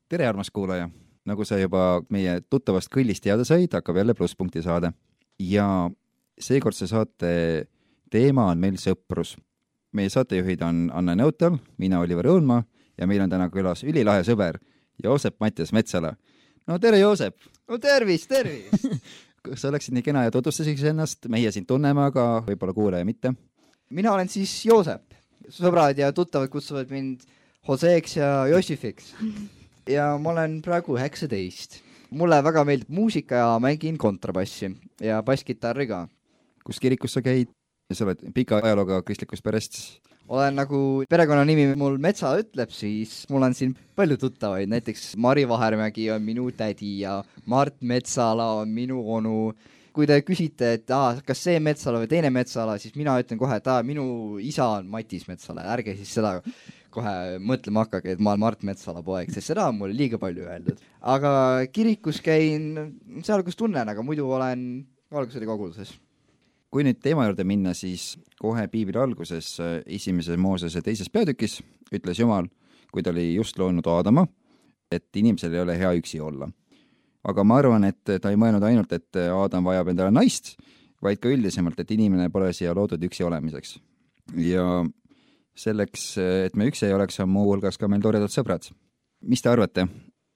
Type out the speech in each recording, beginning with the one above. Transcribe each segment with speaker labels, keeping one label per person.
Speaker 1: tere, armas kuulaja! Nagu sa juba meie tuttavast kõllist teada said, hakkab jälle Plusspunkti saade. Ja seekordse saate teema on meil sõprus. Meie saatejuhid on Anna Neutal, mina Oliver Õunmaa ja meil on täna külas ülilahe sõber Joosep Mattias Metsala. No tere, Joosep!
Speaker 2: No tervist!
Speaker 1: Kas sa oleksid nii kena ja tutvustasid ennast? Meie sind tunneme, aga võib-olla kuulaja mitte.
Speaker 2: Mina olen siis Joosep. Sõbrad ja tuttavad kutsuvad mind Joseeks ja Jossifiks. Ja ma olen praegu 19. Mulle väga meeldib muusika ja mängin kontrabassi ja basskitarri ka.
Speaker 1: Kus kirikus sa käid? Ja sa oled pika ajalooga kristlikust perest?
Speaker 2: Olen nagu perekonnanimi mul Metsa ütleb, siis mul on siin palju tuttavaid. Näiteks Mari Vahermägi on minu tädi ja Mart Metsala on minu onu. Kui te küsite, et kas see Metsala või teine Metsala, siis mina ütlen kohe, et minu isa on Matis Metsala. Ärge siis seda kohe mõtlema hakkage, et ma olen Mart Metsala poeg, sest seda on mul liiga palju öeldud. Aga kirikus käin seal, kus tunnen, aga muidu olen Valguseri koguluses.
Speaker 1: Kui nüüd teema juurde minna, siis kohe piibli alguses 1. Moosese 2. peatükis ütles Jumal, kui ta oli just loonud Aadama, et inimesel ei ole hea üksi olla. Aga ma arvan, et ta ei mõelnud ainult, et Aadam vajab endale naist, vaid ka üldisemalt, et inimene pole siia loodud üksi olemiseks. Ja selleks, et me üksi ei oleks, on muu hulgas ka meil toredad sõbrad. Mis te arvate?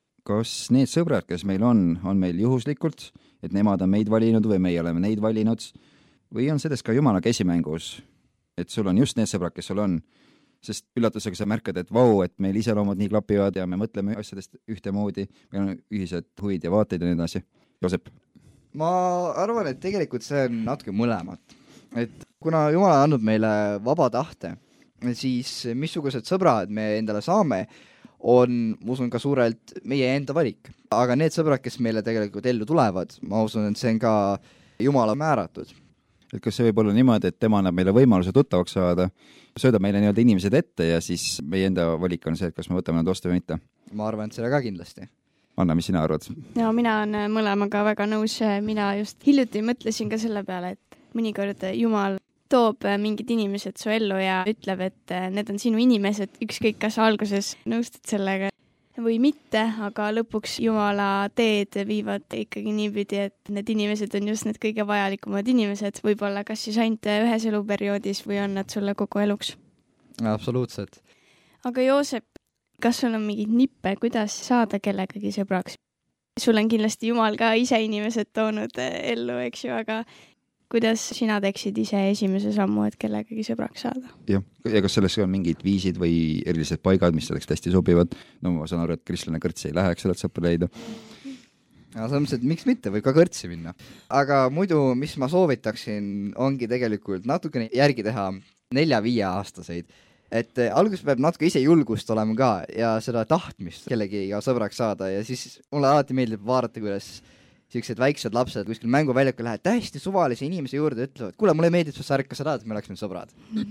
Speaker 1: Kas need sõbrad, kes meil on meil juhuslikult, et nemad on meid valinud või meie oleme neid valinud? Või on sellest ka Jumala käsimängus, et sul on just need sõbrad, kes sul on? Sest üllatusega sa märkad, et et meil iseloomud nii klapivad ja me mõtleme asjadest ühtemoodi, meil on ühised huvid ja vaateid ja nii edasi. Joosep?
Speaker 2: Ma arvan, et tegelikult see on natuke mõlemat. Et kuna Jumal on andnud meile vaba tahte, siis missugused sõbrad me endale saame, on, ma usun, ka suurelt meie enda valik. Aga need sõbrad, kes meile tegelikult ellu tulevad, ma usun, et see on ka Jumala määratud.
Speaker 1: Et kas see võib olla niimoodi, et tema annab meile võimaluse tuttavaks saada, söödab meile nii-öelda inimesed ette ja siis meie enda valik on see, et kas me võtame nad vastu või mitte?
Speaker 2: Ma arvan, et seda ka kindlasti.
Speaker 1: Anna, mis sina arvad?
Speaker 3: No, mina olen mõlemaga väga nõus. Mina just hiljuti mõtlesin ka selle peale, et mõnikord Jumal toob mingid inimesed su ellu ja ütleb, et need on sinu inimesed, ükskõik kas alguses nõustud sellega või mitte, aga lõpuks Jumala teed viivad ikkagi niipidi, et need inimesed on just need kõige vajalikumad inimesed, võib-olla kas siis ainult ühes eluperioodis või on nad sulle kogu eluks.
Speaker 2: Absoluutselt.
Speaker 3: Aga Joosep, kas sul on mingid nippe, kuidas saada kellegagi sõbraks? Sul on kindlasti Jumal ka ise inimesed toonud ellu, eks ju, aga kuidas sina teeksid ise esimese sammu, et kellegagi sõbraks saada?
Speaker 1: Ja kas selles on mingid viisid või erilised paigad, mis selleks hästi sobivad? No ma saan aru, et kristlane kõrtsi ei läheks sellelt sõpra leida.
Speaker 2: Ja selles mõttes, et miks mitte, võib ka kõrtsi minna. Aga muidu, mis ma soovitaksin, ongi tegelikult natukene järgi teha 4-5 aastaseid. Et alguses peab natuke ise julgust olema ka ja seda tahtmist kellegiga sõbraks saada ja siis mulle alati meeldib vaadata, kuidas sellised väiksed lapsed kuskil mänguväljakul lähevad täiesti suvalise inimese juurde ja ütlevad, kuule, mulle meeldib su särk, kas sa tahad, et me oleksime sõbrad.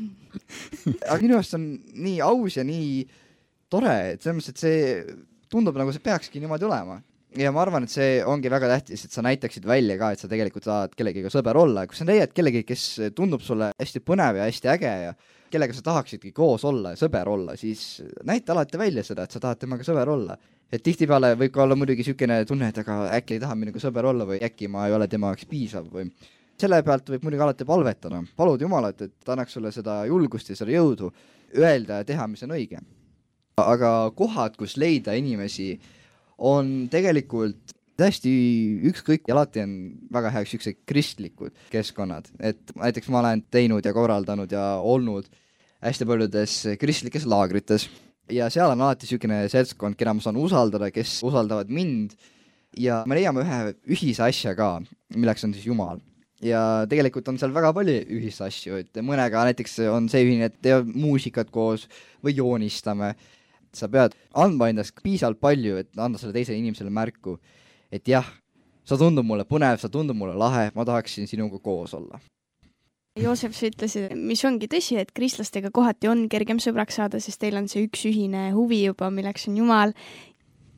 Speaker 2: Aga minu arust on nii aus ja nii tore, et selles mõttes, et see tundub nagu see peakski niimoodi olema. Ja ma arvan, et see ongi väga tähtis, et sa näitaksid välja ka, et sa tegelikult saad kellegiga sõber olla. Kui sa leiad kellegi, kes tundub sulle hästi põnev ja hästi äge ja kellega sa tahaksidki koos olla ja sõber olla, siis näita alati välja seda, et sa tahad temaga sõber olla. Et tihtipeale võib ka olla muidugi sükene tunne, et aga äkki ei taha minuga sõber olla või äkki ma ei ole tema jaoks piisav või selle pealt võib muidugi alati palvetada. Palud Jumalat, et ta annaks sulle seda julgust ja seda jõudu öelda ja teha, mis on õige. Aga kohad, kus leida inimesi, on tegelikult täiesti ükskõik ja alati on väga heaks ükskõik kristlikud keskkonnad. Et näiteks ma olen teinud ja korraldanud ja olnud hästi paljudes kristlikes laagrites. Ja seal on alati selline seltskond, keda ma saan usaldada, kes usaldavad mind ja me leiame ühe ühise asja ka, milleks on siis Jumal. Ja tegelikult on seal väga palju ühise asju, et mõnega näiteks on see ühine, et teevad muusikat koos või joonistame. Sa pead andma endast piisavalt palju, et anda selle teisele inimesele märku, et jah, sa tundub mulle põnev, sa tundub mulle lahe, ma tahaksin sinuga koos olla.
Speaker 3: Joosep, sa ütlesid, mis ongi tõsi, et kristlastega kohati on kergem sõbraks saada, sest teil on see üks ühine huvi juba, milleks on Jumal.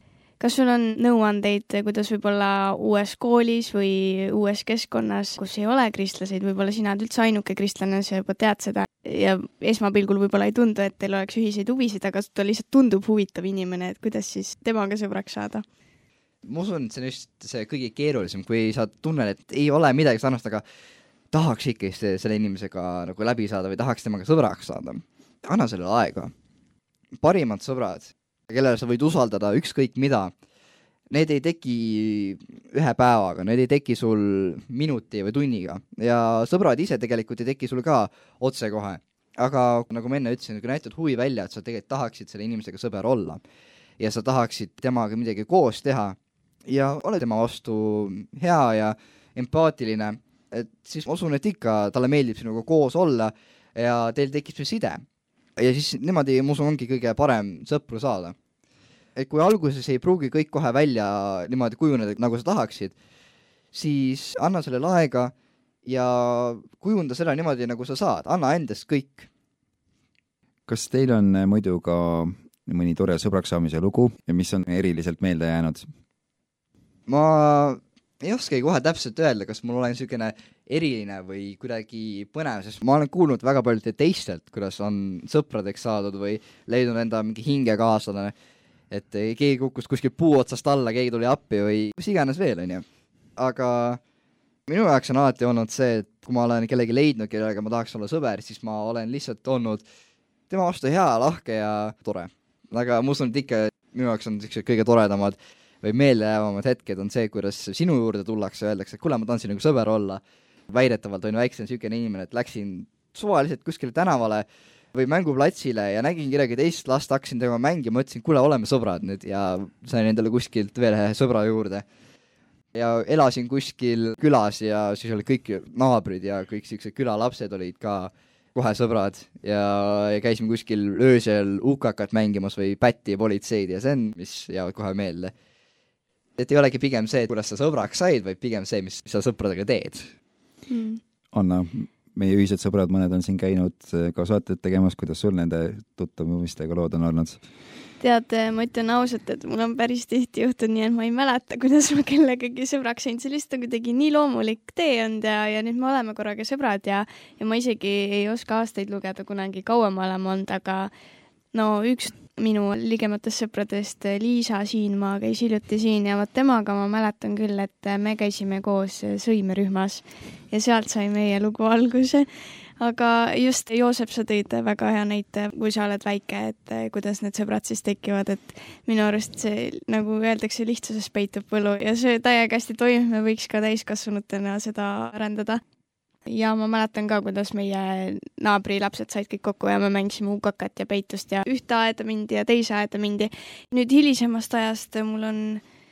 Speaker 3: kas sul on nõuandeid, kuidas võib-olla uues koolis või uues keskkonnas, kus ei ole kristlaseid, võib-olla sina oled üldse ainuke kristlane, sa juba tead seda ja esmapilgul võib-olla ei tundu, et teil oleks ühiseid huvisid, aga ta lihtsalt tundub huvitav inimene, et kuidas siis temaga sõbraks saada?
Speaker 2: Ma usun, et see on just see kõige keerulisem, kui sa tunned, et ei ole midagi sarnast, aga tahaks ikkagi selle inimesega nagu läbi saada või tahaks temaga sõbraks saada. Anna sellele aega. Parimad sõbrad, kellele sa võid usaldada ükskõik mida, need ei teki ühe päevaga, need ei teki sul minuti või tunniga ja sõbrad ise tegelikult ei teki sul ka otse kohe. Aga nagu ma enne ütlesin, kui näitad huvi välja, et sa tegelikult tahaksid selle inimesega sõber olla ja sa tahaksid temaga midagi koos teha ja ole tema vastu hea ja empaatiline, et siis ma usun, et ikka talle meeldib sinuga koos olla ja teil tekib see side. Ja siis niimoodi, ma usun, ongi kõige parem sõpru saada. Et kui alguses ei pruugi kõik kohe välja niimoodi kujuneda, nagu sa tahaksid, siis anna sellele aega ja kujunda seda niimoodi, nagu sa saad. Anna endast kõik.
Speaker 1: Kas teil on muidu ka mõni tore sõbraks saamise lugu ja mis on eriliselt meelde jäänud?
Speaker 2: Ma ei oskagi kohe täpselt öelda, kas mul olen niisugune eriline või kuidagi põnev, sest ma olen kuulnud väga paljud teistelt, kuidas on sõpradeks saadud või leidnud enda mingi hingekaaslane, et keegi kukkus kuskil puu otsast alla, keegi tuli appi või mis iganes veel, on ju. Aga minu jaoks on alati olnud see, et kui ma olen kellegi leidnud, kellega ma tahaks olla sõber, siis ma olen lihtsalt olnud tema vastu hea, lahke ja tore. Aga ma usun, et ikka minu jaoks on kõige toredamad või meeldejäävamad hetked on see, kuidas sinu juurde tullakse ja öeldakse, et kuule, ma tahan sinuga sõber olla. Väidetavalt on väiksem niisugune inimene, et läksin suvaliselt kuskile tänavale või mänguplatsile ja nägin kellegi teist last, hakkasin temaga mängima, mõtlesin, kuule, oleme sõbrad nüüd ja sain endale kuskilt veel sõbra juurde. Ja elasin kuskil külas ja siis olid kõik naabrid ja kõik sellised külalapsed olid ka kohe sõbrad ja käisime kuskil öösel UKK-t mängimas või pätti ja politseid ja see on, mis jäävad kohe meelde. Et ei olegi pigem see, kuidas sa sõbraks said, vaid pigem see, mis sa sõpradega teed.
Speaker 1: Anna, meie ühised sõbrad, mõned on siin käinud ka saated tegemas, kuidas sul nende tuttavumistega lood on olnud?
Speaker 3: Tead, ma ütlen ausalt, et mul on päris tihti juhtud nii, et ma ei mäleta, kuidas ma kellegagi sõbraks sain, see lihtsalt on kuidagi nii loomulik tee olnud ja nüüd me oleme korraga sõbrad ja ma isegi ei oska aastaid lugeda, kunagi kauem olema olnud, aga no üks minu ligematest sõpradest, Liisa Siinmaa, käis hiljuti siin ja temaga ma mäletan küll, et me käisime koos sõimerühmas ja sealt sai meie lugu alguse. Aga just Joosep, sa tõid väga hea näite, kui sa oled väike, et kuidas need sõbrad siis tekivad, et minu arust see, nagu öeldakse, lihtsuses peitub võlu ja see täiega hästi toimib, me võiks ka täiskasvanutena seda arendada. Ja ma mäletan ka, kuidas meie naabri lapsed said kõik kokku ja me mängisime UKK-t ja peitust ja ühte aeda mindi ja teise aeda mindi. Nüüd hilisemast ajast mul on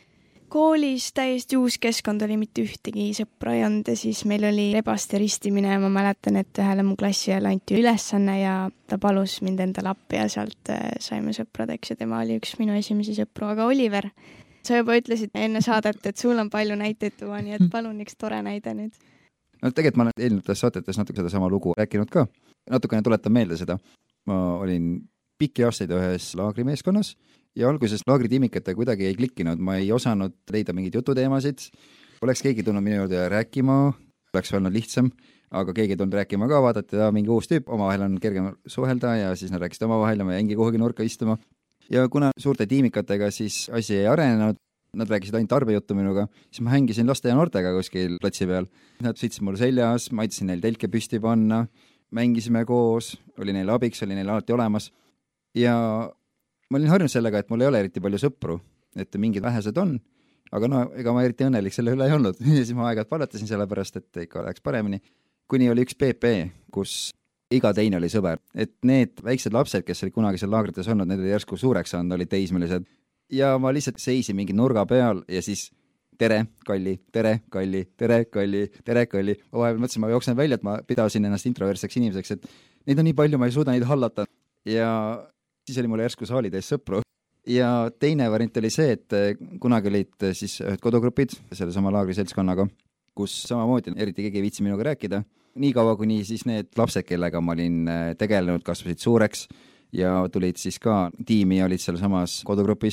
Speaker 3: koolis täiesti uus keskkond, oli mitte ühtegi sõpra ei olnud ja siis meil oli rebaste ristimine ja ma mäletan, et ühele mu klassijale anti ülesanne ja ta palus mind endale appi ja sealt saime sõpradeks ja tema oli üks minu esimesi sõpru, aga Oliver, sa juba ütlesid enne saadet, et sul on palju näiteid tuua, nii et palun üks tore näide nüüd.
Speaker 1: No tegelikult ma olen eelnevates saatetes natuke seda sama lugu rääkinud ka. Natukene tuletan meelde seda. Ma olin pikki aastaid ühes laagrimeeskonnas ja alguses laagritiimikate kuidagi ei klikkinud. Ma ei osanud leida mingeid jututeemasid. Oleks keegi tulnud minu juurde rääkima, oleks olnud lihtsam, aga keegi tulnud rääkima ka, vaadati mingi uus tüüp, omavahel on kergem suhelda ja siis nad rääkisid omavahel ja ma jäingi kuhugi nurka istuma. Ja kuna suurte tiimikatega siis asi ei arenenud, nad rääkisid ainult arbejuttu minuga, siis ma hängisin laste ja noortega kuskil platsi peal. Nad sõitsid mul seljas, ma aitasin neil telke püsti panna, mängisime koos, oli neil abiks, oli neil alati olemas. Ja ma olin harjunud sellega, et mul ei ole eriti palju sõpru, et mingid vähesed on, aga no ega ma eriti õnnelik selle üle ei olnud. Ja siis ma aegad palatasin selle pärast, et ikka oleks paremini. Kuni oli üks PP, kus iga teine oli sõber. Et need väiksed lapsed, kes olid kunagi seal laagrites olnud, need oli järsku suureks saanud, olid teismelised. Ja ma lihtsalt seisin mingi nurga peal ja siis tere, Kalli, tere, Kalli, tere, Kalli, tere, Kalli. Vahepeal mõtlesin, ma jooksen välja, et ma pidasin ennast introvertseks inimeseks, et neid on nii palju, ma ei suuda neid hallata. Ja siis oli mul järsku saali täis sõpru. Ja teine variant oli see, et kunagi olid siis ühed kodugrupid selle sama laagri seltskonnaga, kus samamoodi eriti keegi ei viitsi minuga rääkida. Nii kaua, kuni siis need lapsed, kellega ma olin tegelenud, kasvasid suureks ja tulid siis ka tiimi ja olid seal samas kodugrupis.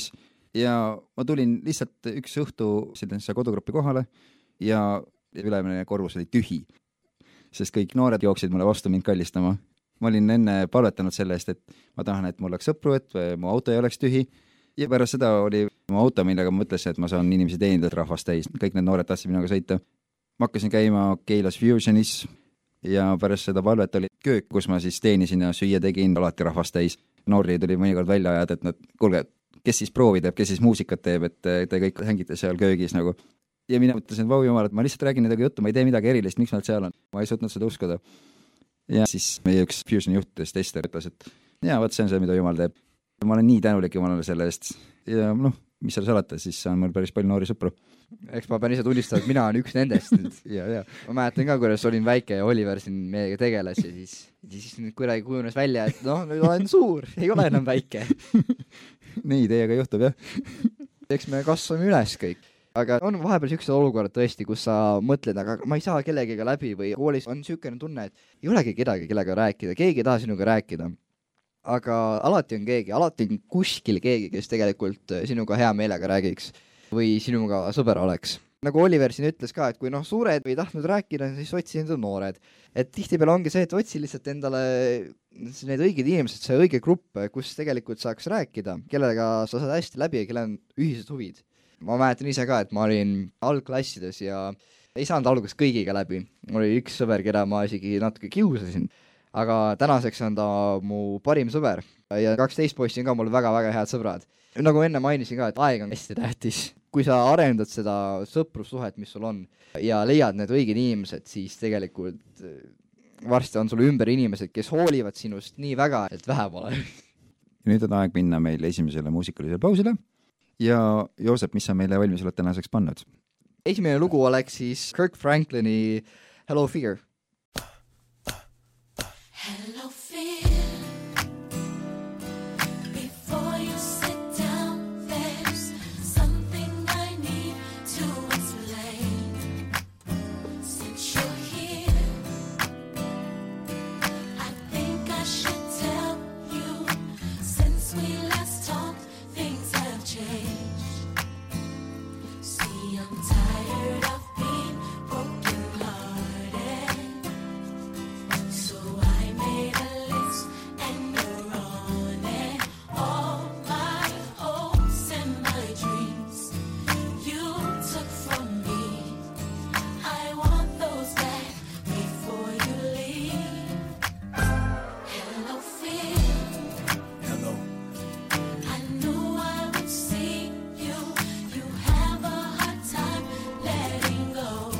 Speaker 1: ja ma tulin lihtsalt üks õhtu sellesse kodugruppi kohale ja ülemine korrus oli tühi, sest kõik noored jooksid mulle vastu mind kallistama. Ma olin enne palvetanud selle eest, et ma tahan, et mul oleks sõpru, et mu auto ei oleks tühi ja pärast seda oli mu auto, millega ma mõtlesin, et ma saan inimesi teenida rahvast täis. Kõik need noored tahtsid minuga sõita. Ma hakkasin käima Keilas Fusionis ja pärast seda palvet oli köök, kus ma siis teenisin ja süüa tegin alati rahvast täis. Noori tuli mõnikord välja ajad, et nad, kuulge, kes siis proovi teeb, kes siis muusikat teeb, et te kõik hängite seal köögis nagu. Ja mina mõtlesin, et vau jumal, et ma lihtsalt räägin nendega juttu, ma ei tee midagi erilist, miks nad seal on. Ma ei suutnud seda uskuda. Ja siis meie üks Fusioni juhtidest Ester ütles, et jaa, võt see on see, mida Jumal teeb. Ma olen nii tänulik Jumalale selle eest ja mis seal salata, siis on mul päris palju noori sõpru.
Speaker 2: Eks ma pean ise tunnistama, et mina olen üks nendest nüüd.
Speaker 1: ja.
Speaker 2: Ma mäletan ka, kuidas olin väike ja Oliver siin meiega tegeles ja siis nüüd kuidagi kujunes välja, et nüüd olen suur, ei ole enam väike.
Speaker 1: Nii teiega juhtub, jah.
Speaker 2: Eks me kasvame üles kõik. Aga on vahepeal siuksed olukorrad tõesti, kus sa mõtled, aga ma ei saa kellegiga läbi või koolis on siukene tunne, et ei olegi kedagi, kellega rääkida, keegi ei taha sinuga rääkida. Aga alati on kuskil keegi, kes tegelikult sinuga hea meelega räägiks või sinuga sõber oleks. Nagu Oliver siin ütles ka, et kui suured ei tahtnud rääkida, siis otsi endale noored. Et tihtipeale ongi see, et otsi lihtsalt endale need õiged inimesed, see õige grupp, kus tegelikult saaks rääkida, kellega sa saad hästi läbi ja kellel on ühised huvid. Ma mäletan ise ka, et ma olin algklassides ja ei saanud alguses kõigiga läbi. Mul oli üks sõber, keda ma isegi natuke kiusasin, aga tänaseks on ta mu parim sõber ja 12 poissi on ka mul väga-väga head sõbrad. Nagu enne mainisin ka, et aeg on hästi tähtis. Kui sa arendad seda sõprussuhet, mis sul on ja leiad need õiged inimesed, siis tegelikult varsti on sul ümber inimesed, kes hoolivad sinust nii väga, et vähe pole.
Speaker 1: Nüüd on aeg minna meil esimesele muusikalisele pausile. Ja Joosep, mis sa meile valmis oled tänaseks pannud?
Speaker 2: Esimene lugu oleks siis Kirk Franklini Hello Fear. Hello Fear. Before you sit down, there's something I need to explain. Since you're here, I think I should tell you. Since we last talked, things have changed. See, I'm tired of being broken-hearted. So I made a list and you're on it. All my hopes and my dreams you took from me. I want those back before you leave. Hello, fear.
Speaker 4: Hello.
Speaker 2: I knew I would see you. You have a hard time letting go.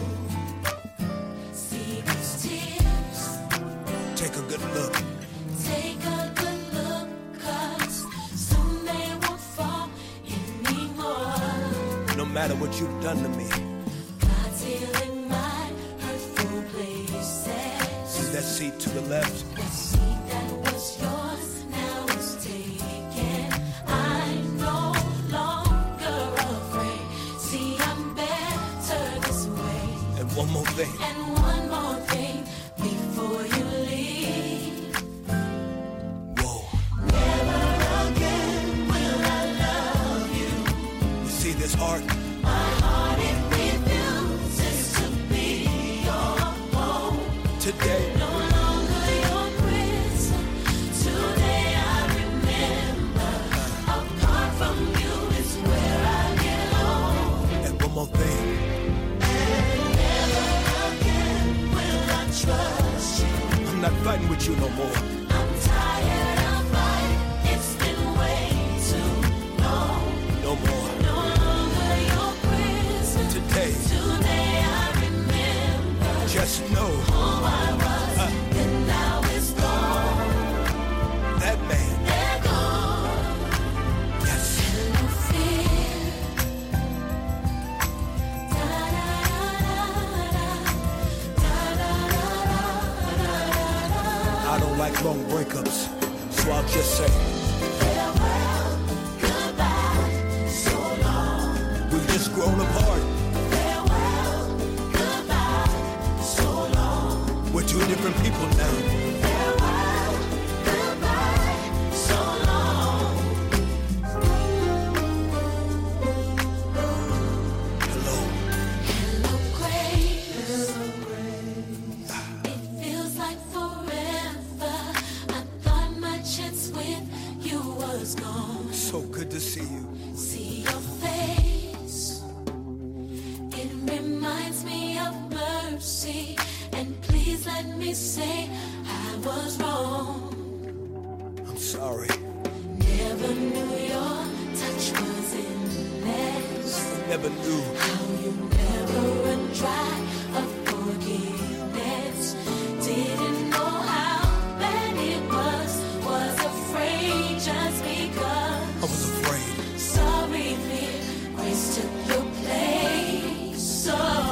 Speaker 2: See these tears.
Speaker 4: Take a good look.
Speaker 2: Take a good look, 'cause soon they won't fall anymore.
Speaker 4: No matter what you've done to me.
Speaker 2: God's healing my hurtful places.
Speaker 4: See that seat to the left?
Speaker 2: The seat that was yours now is taken. I'm no longer afraid. See, I'm better this way.
Speaker 4: And one more thing.
Speaker 2: And one more thing before you leave.
Speaker 4: Whoa.
Speaker 2: Never again will I love you.
Speaker 4: You see this heart?
Speaker 2: My heart, it refuses to be your home.
Speaker 4: Today.
Speaker 2: No longer your prison. Today I remember. Apart from you is where I get home.
Speaker 4: And one more thing.
Speaker 2: And never again will I trust you.
Speaker 4: I'm not fighting with you no more.
Speaker 2: I'm tired of fighting. It's been way too long.
Speaker 4: No more.
Speaker 2: No longer your prison.
Speaker 4: Today.
Speaker 2: Today I remember.
Speaker 4: Just know.
Speaker 2: Who I was, and now it's gone.
Speaker 4: That man.
Speaker 2: They're gone.
Speaker 4: Yes.
Speaker 2: Hello, fear. Da-da-da-da-da. Da-da-da-da-da-da-da.
Speaker 4: I don't like long breakups, so I'll just say
Speaker 2: Farewell, goodbye, so long.
Speaker 4: we've just grown apart.
Speaker 2: Farewell, goodbye, so long.
Speaker 4: We're two different people now.
Speaker 2: Farewell, goodbye, so long.
Speaker 5: was gone.
Speaker 4: So good to see you.
Speaker 5: See your face. It reminds me of mercy. And please let me say I was wrong.
Speaker 4: I'm sorry.
Speaker 5: Never knew your touch was endless.
Speaker 4: Never knew.
Speaker 5: How you never run dry of forgiveness. Didn't know how bad it was afraid just because.
Speaker 4: I was afraid.
Speaker 5: Sorry, fear, grace took your place. So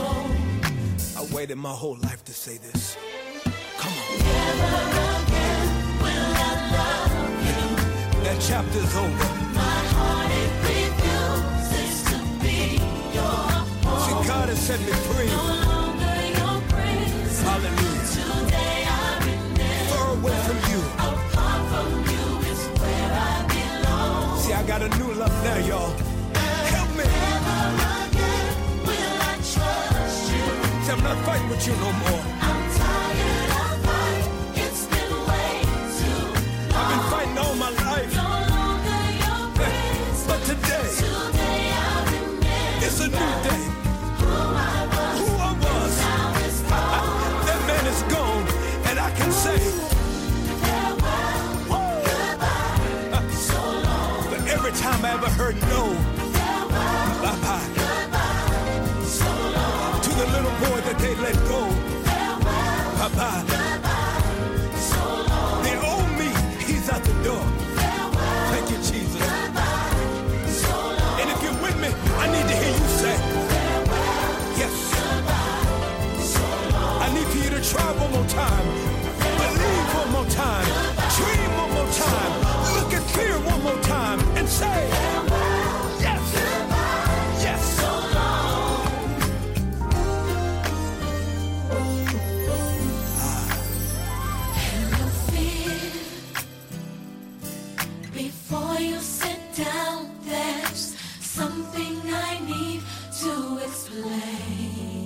Speaker 4: I waited my whole life to say this. Come on.
Speaker 5: never again will I love you.
Speaker 4: That chapter's over.
Speaker 5: My heart it refuses to be your home.
Speaker 4: See, God has set me free.
Speaker 5: No longer your prince.
Speaker 4: Hallelujah.
Speaker 5: Today I remember.
Speaker 4: Far away from you.
Speaker 5: Apart from you is where I belong.
Speaker 4: See, I got a new love now, y'all. Help me.
Speaker 5: Never again will I trust you.
Speaker 4: See, I'm not fighting with you no more.
Speaker 5: I'm tired of fighting. It's been way too long.
Speaker 4: I've been fighting all my life.
Speaker 5: No longer your prince.
Speaker 4: But today,
Speaker 5: Today I remember.
Speaker 4: it's a new day.
Speaker 5: Who I was.
Speaker 4: Who I was.
Speaker 5: Now it's gone.
Speaker 4: That man is gone. And I can say,
Speaker 5: Farewell. Goodbye. So long.
Speaker 4: but every time I ever heard no,
Speaker 5: Farewell.
Speaker 4: bye-bye.
Speaker 5: Goodbye. So long.
Speaker 4: To the little boy that they let go,
Speaker 5: Farewell.
Speaker 4: bye-bye.
Speaker 5: Goodbye. So long.
Speaker 4: They owe me. He's out the door.
Speaker 5: Farewell.
Speaker 4: Thank you, Jesus.
Speaker 5: Goodbye. So long.
Speaker 4: And if you're with me, I need to hear you say,
Speaker 5: Farewell.
Speaker 4: yes.
Speaker 5: Goodbye. So long.
Speaker 4: I need for you to try one more time. Believe one more time. Dream one more time. Look at fear one more time and say, yes. Yes.
Speaker 5: No fear. Before you sit down, there's something I need to explain.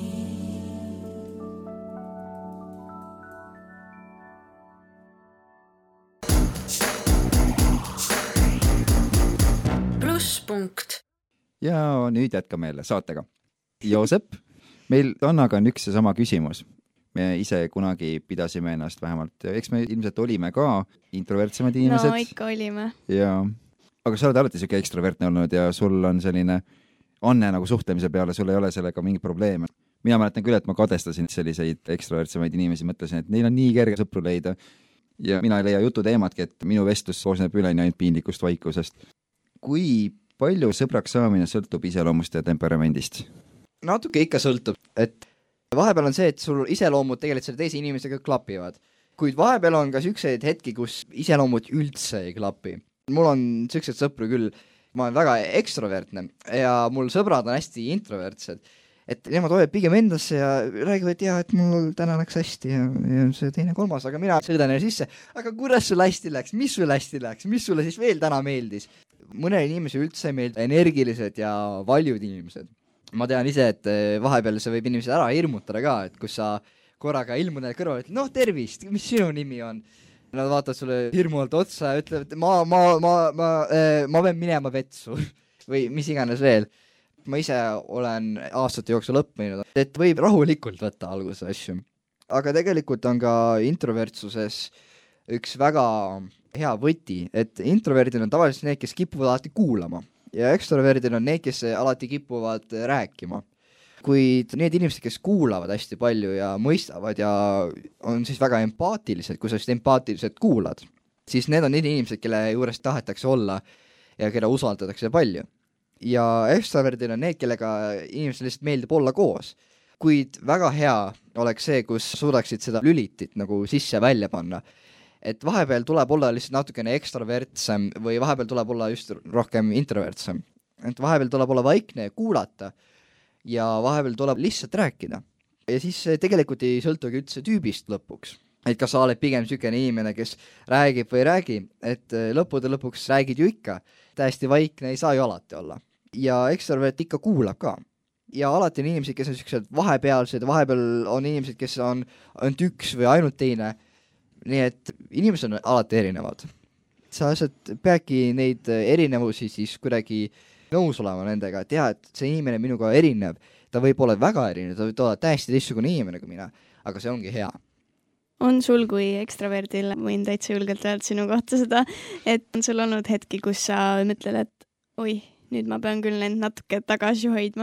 Speaker 6: Plusspunkt.
Speaker 1: ja nüüd jätkame jälle saatega. Joosep, meil Annaga on üks ja sama küsimus. Me ise kunagi pidasime ennast vähemalt, eks me ilmselt olime ka introvertsemad inimesed.
Speaker 3: No ikka olime.
Speaker 1: Ja, aga sa oled alati siuke ekstravertne olnud ja sul on selline anne nagu suhtlemise peale, sul ei ole sellega mingi probleeme. Mina mäletan küll, et ma kadestasin selliseid ekstravertsemaid inimesi, mõtlesin, et neil on nii kerge sõpru leida. Ja mina ei leia jututeematki, et minu vestlus koosneb üleni ainult piinlikust vaikusest. Kui palju sõbraks saamine sõltub iseloomust ja temperamendist?
Speaker 2: Natuke ikka sõltub, et vahepeal on see, et sul iseloomud tegelikult selle teise inimesega klapivad. Kuid vahepeal on ka siukseid hetki, kus iseloomud üldse ei klapi. Mul on siukseid sõpru küll, ma olen väga ekstrovertne ja mul sõbrad on hästi introvertsed. Et nemad hoiavad pigem endasse ja räägivad, et mul täna läks hästi ja see teine kolmas, aga mina sõidan neile sisse. Aga kuidas sul hästi läks? Mis sul hästi läks? Mis sulle siis veel täna meeldis? Mõnele inimese üldse meeldib energilised ja valjud inimesed. Ma tean ise, et vahepeal see võib inimesed ära hirmutada ka, et kus sa korraga ilmud neile kõrval, et tervist, mis sinu nimi on? Nad vaatavad sulle hirmuvalt otsa ja ütlevad, et ma pean minema vetsu või mis iganes veel. Ma ise olen aastate jooksul õppinud, et võib rahulikult võtta alguse asju. Aga tegelikult on ka introvertsuses üks väga hea võti, et introverdid on tavaliselt need, kes kipuvad alati kuulama ja ekstroverdid on need, kes alati kipuvad rääkima. Kuid need inimesed, kes kuulavad hästi palju ja mõistavad ja on siis väga empaatilised, kui sa just empaatiliselt kuulad, siis need on need inimesed, kelle juures tahetakse olla ja keda usaldatakse palju. Ja ekstroverdid on need, kellega inimesed lihtsalt meeldib olla koos. Kuid väga hea oleks see, kus suudaksid seda lülitit nagu sisse välja panna. Et vahepeal tuleb olla lihtsalt natukene ekstrovertsem või vahepeal tuleb olla just rohkem introvertsem. Et vahepeal tuleb olla vaikne ja kuulata ja vahepeal tuleb lihtsalt rääkida. Ja siis tegelikult ei sõltugi üldse tüübist lõpuks. Et kas sa oled pigem sükene inimene, kes räägib või ei räägi, et lõppude lõpuks räägid ju ikka. Täiesti vaikne ei saa ju alati olla. Ja ekstrovert ikka kuulab ka. Ja alati on inimesed, kes on sellised vahepealsed, vahepeal on inimesed, kes on ainult üks või ainult teine. Nii et inimesed on alati erinevad. sa lihtsalt peadki neid erinevusi siis kuidagi nõus olema nendega, et jah, et see inimene minuga erineb, ta võib olla väga erinev, ta võib olla täiesti teistsugune inimene kui mina, aga see ongi hea.
Speaker 3: On sul kui ekstraverdil, võin täitsa julgelt öelda sinu kohta seda, et on sul olnud hetki, kus sa mõtled, et oi, nüüd ma pean küll end natuke tagasi hoidma?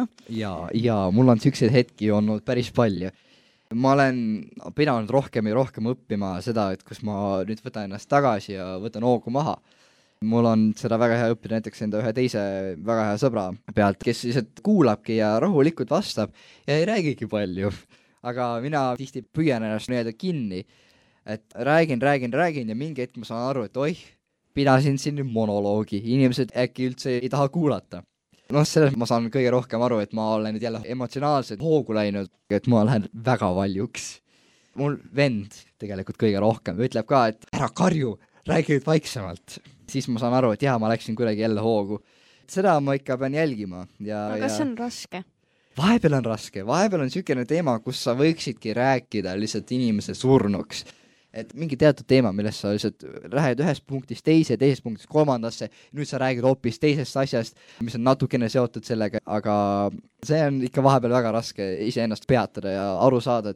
Speaker 2: Ja mul on selliseid hetki olnud päris palju. Ma olen pidanud rohkem ja rohkem õppima seda, et kus ma nüüd võtan ennast tagasi ja võtan hoogu maha. Mul on seda väga hea õppida näiteks enda ühe teise väga hea sõbra pealt, kes lihtsalt kuulabki ja rahulikult vastab ja ei räägigi palju. Aga mina tihti püüan ennast nii-öelda kinni, et räägin ja mingi hetk ma saan aru, et oih, pidasin siin nüüd monoloogi, inimesed äkki üldse ei taha kuulata. Selles ma saan kõige rohkem aru, et ma olen nüüd jälle emotsionaalselt hoogu läinud, et ma lähen väga valjuks. Mul vend tegelikult kõige rohkem ütleb ka, et ära karju, räägi nüüd vaiksemalt. Siis ma saan aru, et ma läksin kuidagi jälle hoogu. Seda ma ikka pean jälgima.
Speaker 3: Aga see on raske?
Speaker 2: Vahepeal on niisugune teema, kus sa võiksidki rääkida lihtsalt inimese surnuks. Et mingi teatud teema, millest sa lihtsalt lähed ühest punktist teisest punktist kolmandasse, nüüd sa räägid hoopis teisest asjast, mis on natukene seotud sellega, aga see on ikka vahepeal väga raske iseennast peatada ja aru saada,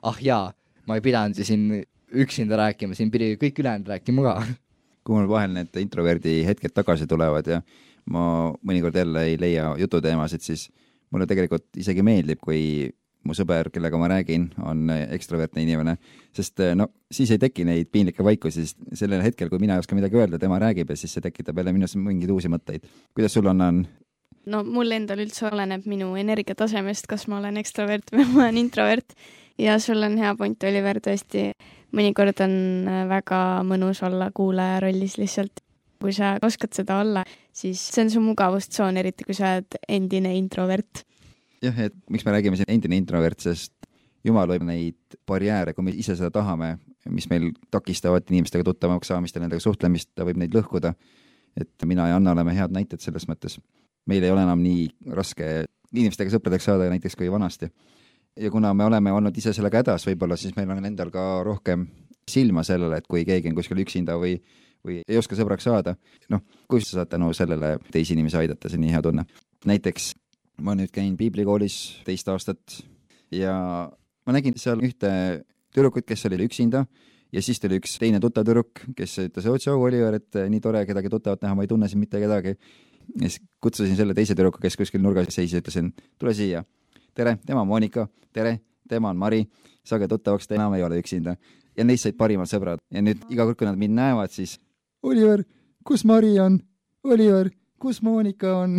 Speaker 2: et ma ei pidanud siin üksinda rääkima, siin pidi kõik ülejäänud rääkima ka.
Speaker 1: Kui mul vahel need introverdi hetked tagasi tulevad ja ma mõnikord jälle ei leia jututeemasid, siis mulle tegelikult isegi meeldib, kui mu sõber, kellega ma räägin, on ekstravertne inimene, sest siis ei teki neid piinlikke vaikusi, sest sellel hetkel, kui mina ei oska midagi öelda, tema räägib ja siis see tekitab jälle minus mingeid uusi mõtteid. Kuidas sul on?
Speaker 3: No mul endal üldse oleneb minu energiatasemest, kas ma olen ekstravert või ma olen introvert ja sul on hea point, Oliver, tõesti mõnikord on väga mõnus olla kuulaja rollis lihtsalt. Kui sa oskad seda olla, siis see on su mugavustsoon, eriti kui sa oled endine introvert.
Speaker 1: Jah, et miks me räägime siin endine introvert, sest Jumal võib neid barjääre, kui me ise seda tahame, mis meil takistavad inimestega tuttavamaks saamist ja nendega suhtlemist, ta võib neid lõhkuda. Et mina ja Anna oleme head näited selles mõttes. Meil ei ole enam nii raske inimestega sõpradeks saada näiteks kui vanasti. Ja kuna me oleme olnud ise sellega hädas, võib-olla siis meil on endal ka rohkem silma sellele, et kui keegi on kuskil üksinda või ei oska sõbraks saada, kui sa saad tänu sellele teisi inimesi aidata, see on nii hea tunne. Näiteks ma nüüd käin piiblikoolis 2 aastat ja ma nägin seal ühte tüdrukut, kes oli üksinda ja siis tuli üks teine tuttav tüdruk, kes ütles, Oliver, et nii tore kedagi tuttavat näha, ma ei tunne siin mitte kedagi. Ja siis kutsusin selle teise tüdruku, kes kuskil nurgas seis ja ütlesin, tule siia. Tere, tema on Monika, tere, tema on Mari, saage tuttavaks, te enam ei ole üksinda. Ja neist said parimad sõbrad. Ja nüüd iga kord, kui nad mind näevad, siis Oliver, kus Mari on? Oliver, kus Monika on?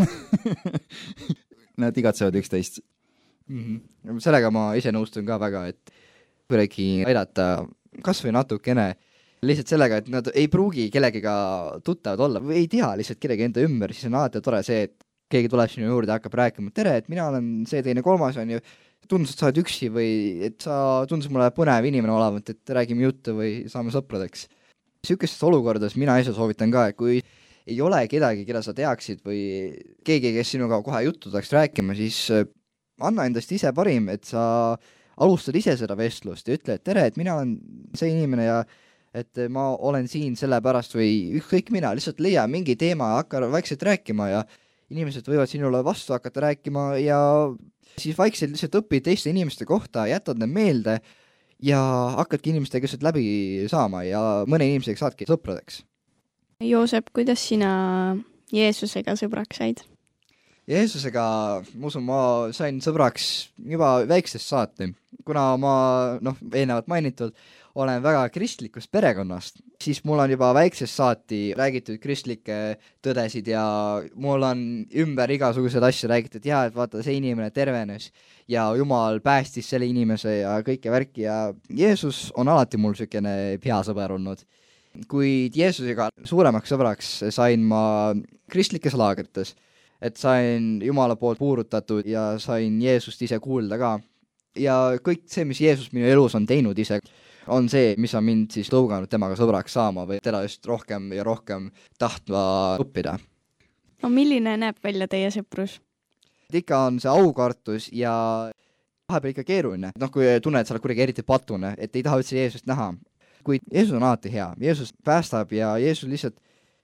Speaker 1: Nad igatsevad üksteist.
Speaker 2: Sellega ma ise nõustun ka väga, et kuidagi aidata kas või natukene lihtsalt sellega, et nad ei pruugi kellegiga tuttavad olla või ei tea lihtsalt kellegi enda ümber, siis on alati tore see, et keegi tuleb sinu juurde ja hakkab rääkima, tere, et mina olen see teine kolmas on ju, tundus, et sa oled üksi või et sa tundus mulle põnev inimene olevat, et räägime juttu või saame sõpradeks. Sükestes olukordades mina ise soovitan ka, et kui ei ole kedagi, keda sa teaksid või keegi, kes sinuga kohe juttu tahaks rääkima, siis anna endast ise parim, et sa alustad ise seda vestlust ja ütle, et tere, et mina olen see inimene ja et ma olen siin sellepärast või ükskõik mina, lihtsalt leia mingi teema ja hakka vaikselt rääkima ja inimesed võivad sinule vastu hakata rääkima ja siis vaikselt lihtsalt õpid teiste inimeste kohta, jätad need meelde ja hakkadki inimestega lihtsalt läbi saama ja mõne inimesega saadki sõpradeks.
Speaker 3: Joosep, kuidas sina Jeesusega sõbraks said?
Speaker 2: Jeesusega, ma usun, ma sain sõbraks juba väiksest saati, kuna ma, eelnevalt mainitud, olen väga kristlikust perekonnast, siis mul on juba väiksest saati räägitud kristlikke tõdesid ja mul on ümber igasugused asju räägitud, et vaata, see inimene tervenes ja Jumal päästis selle inimese ja kõike värki ja Jeesus on alati mul selline hea sõber olnud. Kuid Jeesusega suuremaks sõbraks sain ma kristlikes laagrites, et sain Jumala poolt puurutatud ja sain Jeesust ise kuulda ka. Ja kõik see, mis Jeesus minu elus on teinud ise, on see, mis on mind siis tõuganud temaga sõbraks saama või teda just rohkem ja rohkem tahtva õppida.
Speaker 3: No milline näeb välja teie sõprus?
Speaker 2: Ikka on see aukartus ja vahepeal ikka keeruline. Kui tunned, et sa oled kuidagi eriti patune, et ei taha üldse Jeesust näha. Kuid Jeesus on alati hea. Jeesus päästab ja Jeesus lihtsalt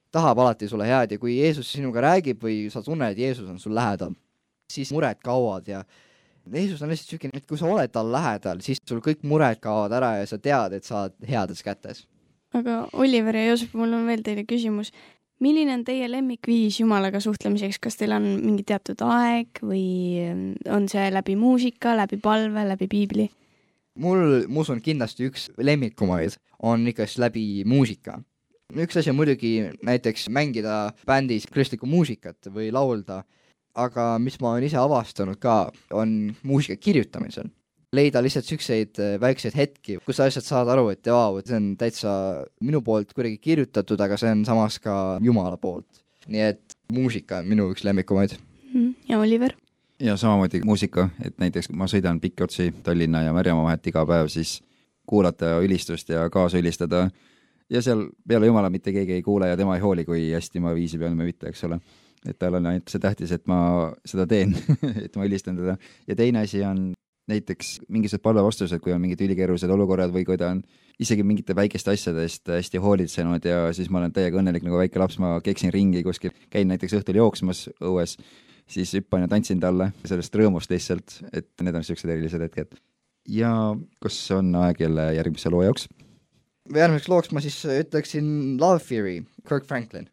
Speaker 2: tahab alati sulle head ja kui Jeesus sinuga räägib või sa tunned, et Jeesus on sul lähedal, siis mured kaovad ja Jeesus on lihtsalt selline, et kui sa oled tal lähedal, siis sul kõik mured kaovad ära ja sa tead, et sa oled heades kätes.
Speaker 3: Aga Oliver ja Joosep, mul on veel teile küsimus. Milline on teie lemmikviis Jumalaga suhtlemiseks? Kas teil on mingi teatud aeg või on see läbi muusika, läbi palve, läbi piibli?
Speaker 2: Mul usun kindlasti üks lemmikumaid on ikka läbi muusika. Üks asi on muidugi näiteks mängida bändis kristlikku muusikat või laulda, aga mis ma olen ise avastanud ka, on muusika kirjutamisel. Leida lihtsalt sükseid väikseid hetki, kus sa lihtsalt saad aru, et see on täitsa minu poolt kuidagi kirjutatud, aga see on samas ka Jumala poolt. Nii et muusika on minu üks lemmikumaid.
Speaker 3: Ja Oliver?
Speaker 1: Ja samamoodi muusika, et näiteks ma sõidan pikki otsi Tallinna ja Märjamaa vahet iga päev, siis kuulata ülistust ja kaasa ülistada. Ja seal peale Jumala mitte keegi ei kuule ja tema ei hooli, kui hästi ma viisi pean või mitte, eks ole. Et tal on ainult see tähtis, et ma seda teen, et ma ülistan teda. Ja teine asi on näiteks mingisugused palvevastused, kui on mingid ülikeerulised olukorrad või kui ta on isegi mingite väikeste asjadest hästi hoolitsenud ja siis ma olen täiega õnnelik nagu väike laps, ma keksin ringi kuskil, käin näiteks õhtul jooksmas õues, siis hüppan ja tantsin talle sellest rõõmust lihtsalt, et need on sellised erilised hetked. Ja kas on aeg jälle järgmise loo jaoks?
Speaker 2: Järgmiseks looks ma siis ütleksin Love Theory, Kirk Franklin.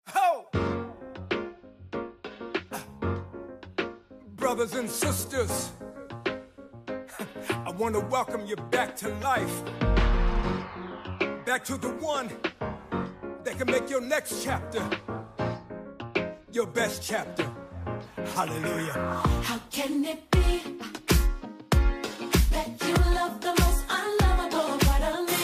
Speaker 4: Brothers and sisters, I want to welcome you back to life, back to the one that can make your next chapter your best chapter. Hallelujah.
Speaker 5: How can it be that you love the most unlovable part of me?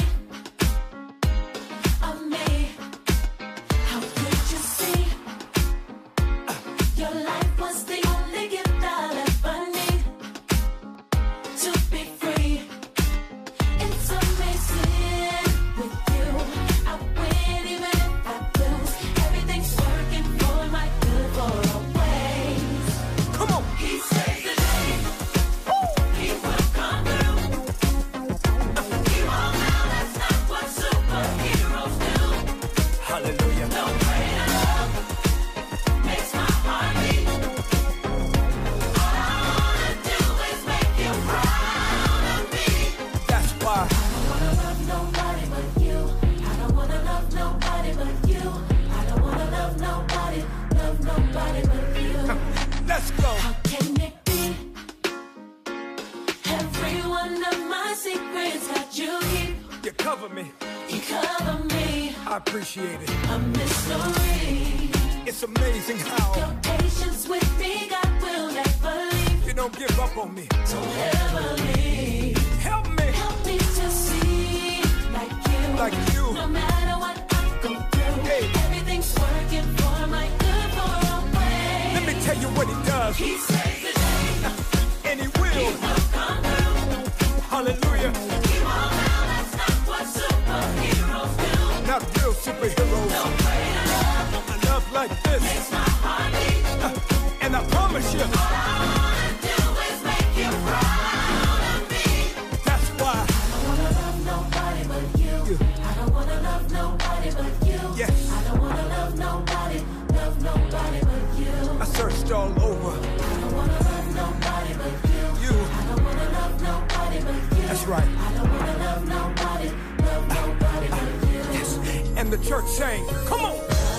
Speaker 5: Of me? How could you see your life was the only gift I'll ever need to be free? It's amazing with you. I win even if I lose. Everything's working for my good for always.
Speaker 4: Come on.
Speaker 5: He saves the day. He will come through. He won't know that's not what superheroes do.
Speaker 4: Hallelujah.
Speaker 5: No greater love makes my heart beat. All I wanna do is make you proud of me.
Speaker 4: That's why
Speaker 5: I don't wanna love nobody but you. I don't wanna love nobody but you. I don't wanna love nobody but you.
Speaker 4: let's go.
Speaker 5: How can it be? Every one of my secrets that you keep,
Speaker 4: You cover me.
Speaker 5: you cover me.
Speaker 4: I appreciate it.
Speaker 5: A mystery.
Speaker 4: It's amazing
Speaker 5: Your
Speaker 4: how
Speaker 5: patience with me, God will never leave.
Speaker 4: you don't give up on me.
Speaker 5: Don't ever leave.
Speaker 4: Help me
Speaker 5: Help me to see like you. No matter what I go through,
Speaker 4: Hey.
Speaker 5: everything's working for my good for always.
Speaker 4: Let me tell you what he does.
Speaker 5: He saves the day.
Speaker 4: And he will.
Speaker 5: Come through.
Speaker 4: Hallelujah.
Speaker 5: He won't know that's not what superheroes do.
Speaker 4: Not real superheroes.
Speaker 5: No greater love
Speaker 4: A love like this.
Speaker 5: makes my heart beat.
Speaker 4: And I promise you,
Speaker 5: All I wanna do is make you proud of me.
Speaker 4: that's why.
Speaker 5: I don't wanna love nobody but you. I don't wanna love nobody but you.
Speaker 4: Yes.
Speaker 5: I don't wanna love nobody but you.
Speaker 4: I searched all over.
Speaker 5: I don't wanna love nobody but you.
Speaker 4: You.
Speaker 5: I don't wanna love nobody but you.
Speaker 4: That's right.
Speaker 5: I don't wanna love nobody but you.
Speaker 4: Yes. And the church sang, come on.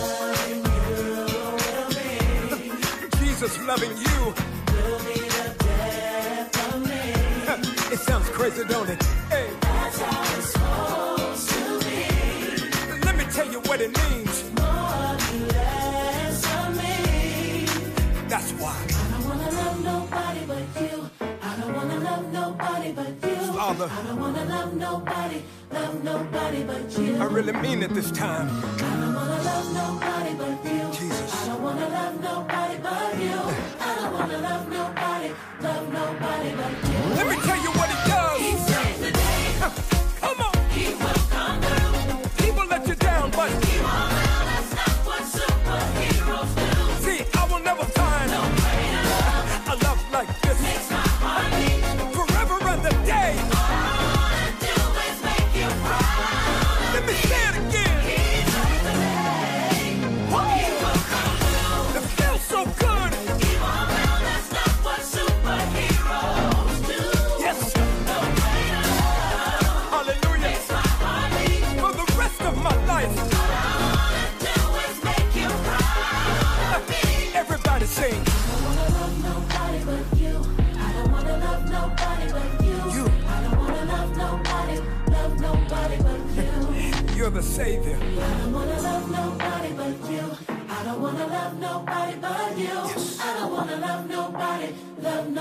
Speaker 4: Jesus loving you.
Speaker 5: Will be the death of me.
Speaker 4: It sounds crazy, don't it? Hey,
Speaker 5: That's how it's supposed to be.
Speaker 4: let me tell you what it means.
Speaker 5: More you less of me.
Speaker 4: That's why.
Speaker 5: I don't wanna love nobody but you. I don't wanna love nobody but you.
Speaker 4: Father.
Speaker 5: I don't wanna love nobody but you.
Speaker 4: I really mean it this time.
Speaker 5: I don't wanna love nobody but you.
Speaker 4: Jesus.
Speaker 5: I don't wanna love nobody but you. I don't wanna love nobody but you.
Speaker 4: Let me tell you what he does.
Speaker 5: He saves the day.
Speaker 4: Come on.
Speaker 5: He will come through.
Speaker 4: People let you down, but
Speaker 5: He won't know that's not what superheroes do.
Speaker 4: see, I will never find
Speaker 5: No greater love
Speaker 4: a love like this.
Speaker 5: makes my heart beat.
Speaker 4: Forever and the day.
Speaker 5: All I wanna do is make you proud.
Speaker 4: Let me say it again.
Speaker 5: He saves the day.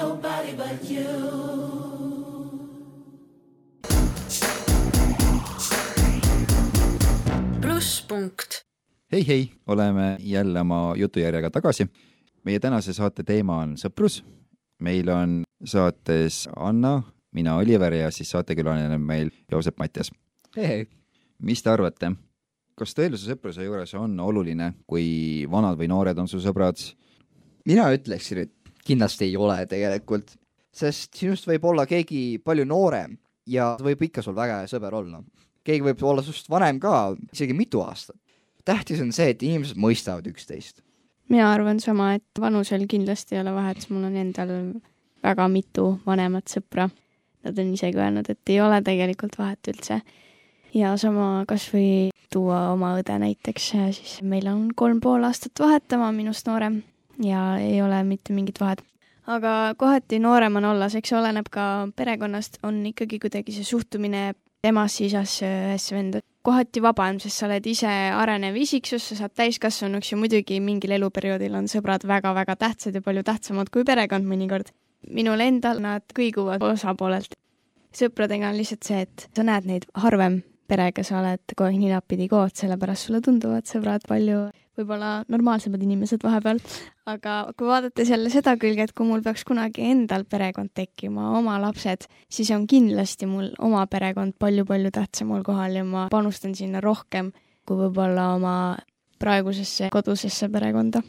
Speaker 5: nobody but you. Plusspunkt.
Speaker 1: Hei, oleme jälle oma jutujärjega tagasi. Meie tänase saate teema on sõprus. Meil on saates Anna, mina Oliver ja siis saatekülaline meil Joosep Matjas.
Speaker 2: Hei.
Speaker 1: Mis te arvate? Kas tõelise sõpruse juures on oluline, kui vanad või noored on su sõbrad?
Speaker 2: Mina ütleksin, et kindlasti ei ole tegelikult, sest sinust võib olla keegi palju noorem ja võib ikka sul väga hea sõber olla. Keegi võib olla sust vanem ka, isegi mitu aastat. Tähtis on see, et inimesed mõistavad üksteist.
Speaker 3: Mina arvan sama, et vanusel kindlasti ei ole vahet, mul on endal väga mitu vanemat sõpra. Nad on isegi öelnud, et ei ole tegelikult vahet üldse. Ja sama kas või tuua oma õde näiteks, siis meil on 3,5 aastat vahet, tema on minust noorem ja ei ole mitte mingit vahet. Aga kohati noorem on olla, eks oleneb ka perekonnast, on ikkagi kuidagi see suhtumine emas, isas, ühes vend. Kohati vabam, sest sa oled ise arenev isiksus, sa saad täiskasvanuks ja muidugi mingil eluperioodil on sõbrad väga-väga tähtsad ja palju tähtsamad kui perekond mõnikord. Minul endal nad kõiguvad osapoolelt. Sõpradega on lihtsalt see, et sa näed neid harvem, perega sa oled kogu aeg ninapidi kood, sellepärast sulle tunduvad sõbrad palju võib-olla normaalsemad inimesed vahepeal. Aga kui vaadates jälle seda külge, et kui mul peaks kunagi endal perekond tekkima, oma lapsed, siis on kindlasti mul oma perekond palju-palju tähtsamal kohal ja ma panustan sinna rohkem kui võib-olla oma praegusesse kodusesse perekonda.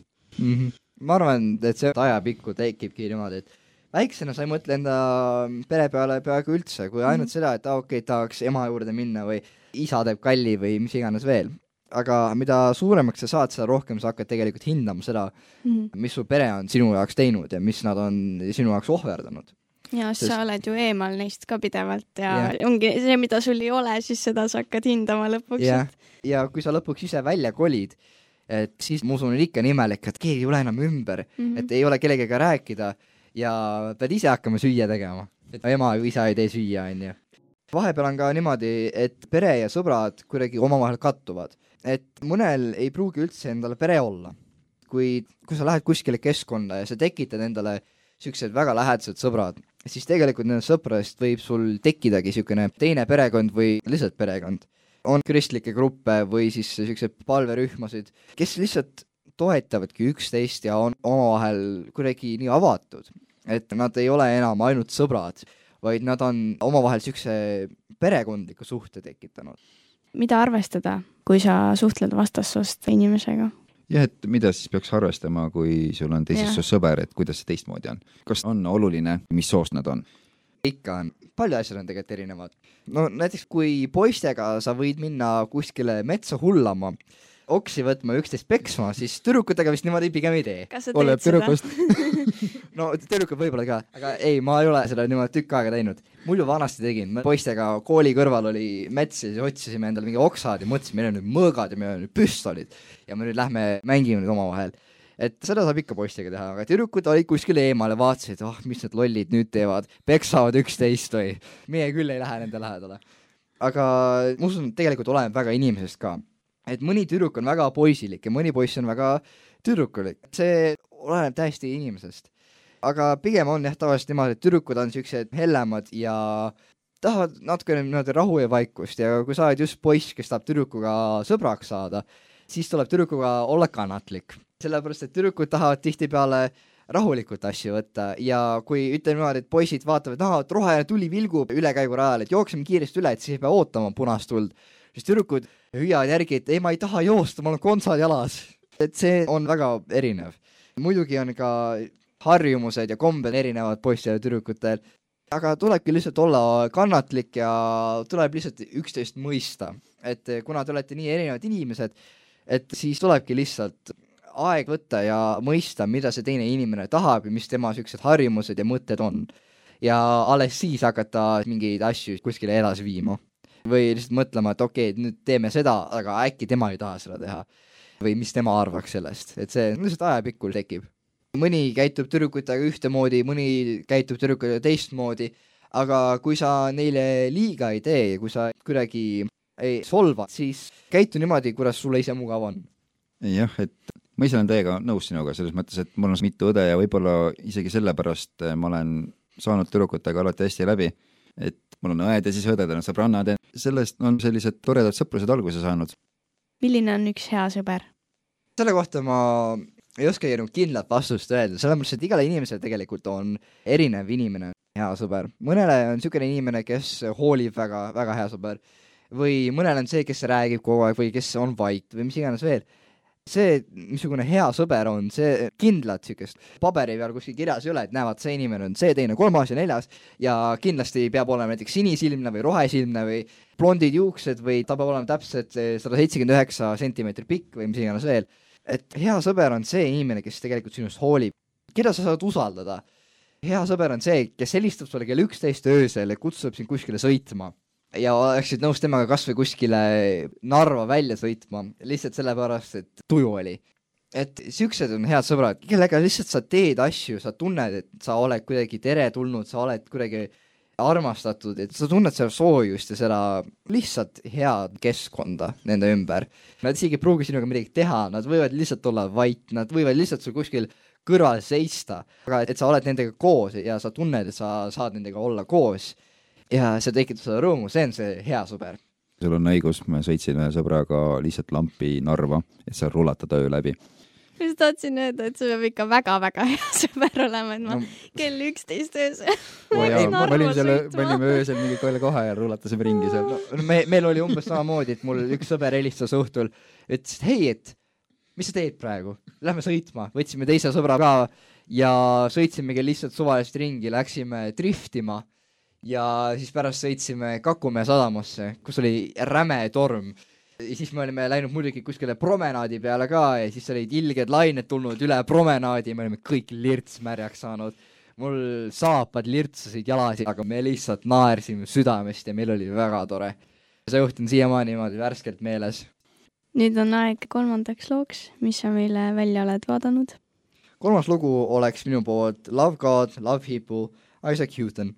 Speaker 2: Ma arvan, et see ajapikku tekibki niimoodi, et väiksena sa ei mõtle enda pere peale peaaegu üldse, kui ainult seda, et okei, tahaks ema juurde minna või isa teeb kalli või mis iganes veel. Aga mida suuremaks sa saad, seda rohkem sa hakkad tegelikult hindama seda, mis su pere on sinu jaoks teinud ja mis nad on sinu jaoks ohverdanud.
Speaker 3: Ja sa oled ju eemal neist ka pidevalt ja ongi see, mida sul ei ole, siis seda sa hakkad hindama lõpuks.
Speaker 2: Ja kui sa lõpuks ise välja kolid, et siis ma usun ikka nimelik, et keegi ei ole enam ümber, et ei ole kellegagi rääkida ja pead ise hakkama süüa tegema. Et ema või isa ei tee süüa, on ju. Vahepeal on ka niimoodi, et pere ja sõbrad kuidagi omavahel kattuvad. Et mõnel ei pruugi üldse endale pere olla. Kui sa lähed kuskile keskkonda ja sa tekitad endale sellised väga lähedased sõbrad, siis tegelikult nende sõpradest võib sul tekkidagi selline teine perekond või lihtsalt perekond. On kristlikke gruppe või siis sellised palverühmasid, kes lihtsalt toetavadki üksteist ja on omavahel kuidagi nii avatud, et nad ei ole enam ainult sõbrad, vaid nad on omavahel selline perekondliku suhte tekitanud.
Speaker 3: Mida arvestada, kui sa suhtled vastassoost inimesega?
Speaker 1: Jah, et mida siis peaks arvestama, kui sul on teisest soost sõber, et kuidas see teistmoodi on? Kas on oluline, mis soost nad on?
Speaker 2: Ikka on. Palju asjad on tegelikult erinevad. No näiteks kui poistega sa võid minna kuskile metsa hullama, oksi võtma, üksteist peksma, siis tüdrukutega vist niimoodi pigem ei tee.
Speaker 3: Kas sa teed seda?
Speaker 2: No tüdrukud võib-olla ka, aga ei, ma ei ole seda niimoodi tükk aega teinud. Mulju vanasti tegin, poistega kooli kõrval oli mets ja siis otsisime endale mingi oksad ja mõtlesime, meil on nüüd mõõgad ja meil on nüüd püstolid ja me nüüd lähme mängime nüüd omavahel. Et seda saab ikka poistega teha, aga tüdrukud olid kuskil eemal ja vaatasid, mis need lollid nüüd teevad, peksavad üksteist või meie küll ei lähe nende lähedale. Aga ma usun, tegelikult oleneb väga inimesest ka. Et mõni tüdruk on väga poisilik ja mõni poiss on väga tüdrukulik. See oleneb täiesti inimesest. Aga pigem on tavaliselt niimoodi, et tüdrukud on sellised hellemad ja tahavad natuke rahu ja vaikust ja kui sa oled just poiss, kes tahab tüdrukuga sõbraks saada, siis tuleb tüdrukuga olla kannatlik. Sellepärast, et tüdrukud tahavad tihtipeale rahulikult asju võtta ja kui ütleme niimoodi, et poisid vaatavad, et roheline tuli vilgub ülekäigurajal, et jookseme kiiresti üle, et siis ei pea ootama punast tuld. Siis tüdrukud hüüavad järgi, et ei, ma ei taha joosta, mul on kontsad jalas. Et see on väga erinev. Muidugi on ka harjumused ja kombed erinevad poistel ja tüdrukutel, aga tulebki lihtsalt olla kannatlik ja tuleb lihtsalt üksteist mõista. Et kuna te olete nii erinevad inimesed, et siis tulebki lihtsalt aeg võtta ja mõista, mida see teine inimene tahab ja mis tema sellised harjumused ja mõtted on. Ja alles siis hakata mingeid asju kuskile edasi viima. Või lihtsalt mõtlema, et okei, nüüd teeme seda, aga äkki tema ei taha seda teha. Või mis tema arvaks sellest. Et see lihtsalt ajapikul tekib. Mõni käitub tüdrukutega ühtemoodi, mõni käitub tüdrukutega teistmoodi, aga kui sa neile liiga ei tee, kui sa kuidagi ei solva, siis käitu niimoodi, kuidas sulle ise mugav on.
Speaker 1: Jah, et ma ise olen teiega nõus sinuga selles mõttes, et mul on mitu õde ja võib-olla isegi sellepärast ma olen saanud tüdrukutega alati hästi läbi, et mul on õed ja siis õded on sõbrannad ja sellest on sellised toredad sõprused alguse saanud.
Speaker 3: Milline on üks hea sõber?
Speaker 2: Selle kohta ma ei oska kindlat vastust öelda, selles mõttes, et igale inimesele tegelikult on erinev inimene hea sõber. Mõnele on niisugune inimene, kes hoolib väga, väga hea sõber või mõnele on see, kes räägib kogu aeg või kes on vait või mis iganes veel. See, missugune hea sõber on, see kindlalt niisugust paberi peal kuskil kirjas ei ole, et näevad, see inimene on see, teine, kolmas ja neljas ja kindlasti peab olema näiteks sinisilmne või rohesilmne või blondid juuksed või ta peab olema täpselt 179 sentimeetri pikk või mis iganes veel. Et hea sõber on see inimene, kes tegelikult sinust hoolib. Keda sa saad usaldada? Hea sõber on see, kes helistab sulle kell 11 öösel ja kutsub sind kuskile sõitma ja oleksid nõus temaga kas või kuskile Narva välja sõitma, lihtsalt sellepärast, et tuju oli. Et siuksed on head sõbrad, kellega lihtsalt sa teed asju, sa tunned, et sa oled kuidagi teretulnud, sa oled kuidagi armastatud, et sa tunned seda soojust ja seda lihtsalt head keskkonda nende ümber. Nad isegi ei pruugi sinuga midagi teha, nad võivad lihtsalt olla vait, nad võivad lihtsalt sul kuskil kõrval seista, aga et sa oled nendega koos ja sa tunned, et sa saad nendega olla koos ja see tekitab seda rõõmu, see on see hea sõber.
Speaker 1: Sul on õigus, ma sõitsin ühe sõbraga lihtsalt Lampi Narva, et seal rulatada öö läbi.
Speaker 3: Ma just tahtsin öelda, et see peab ikka väga-väga hea sõber olema, et ma kell 11 öösel.
Speaker 1: Me olime öösel mingi kohe ja rulatasime ringi seal.
Speaker 2: Meil oli umbes samamoodi, et mul üks sõber helistas õhtul, ütles, et hei, et mis sa teed praegu? Lähme sõitma, võtsime teise sõbra ka ja sõitsimegi lihtsalt suvaliselt ringi, läksime driftima ja siis pärast sõitsime Kakumäe sadamasse, kus oli räme torm. Ja siis me olime läinud muidugi kuskile promenaadi peale ka ja siis olid ilged lained tulnud üle promenaadi ja me olime kõik lirtsmärjaks saanud. Mul saapad lirtsasid jalasid, aga me lihtsalt naersime südamest ja meil oli väga tore. See juht on siiamaani niimoodi värskelt meeles.
Speaker 3: Nüüd on aeg 3. looks, mis sa meile välja oled vaadanud?
Speaker 2: 3. lugu oleks minu poolt Love God, Love Hippo, Isaac Houghton.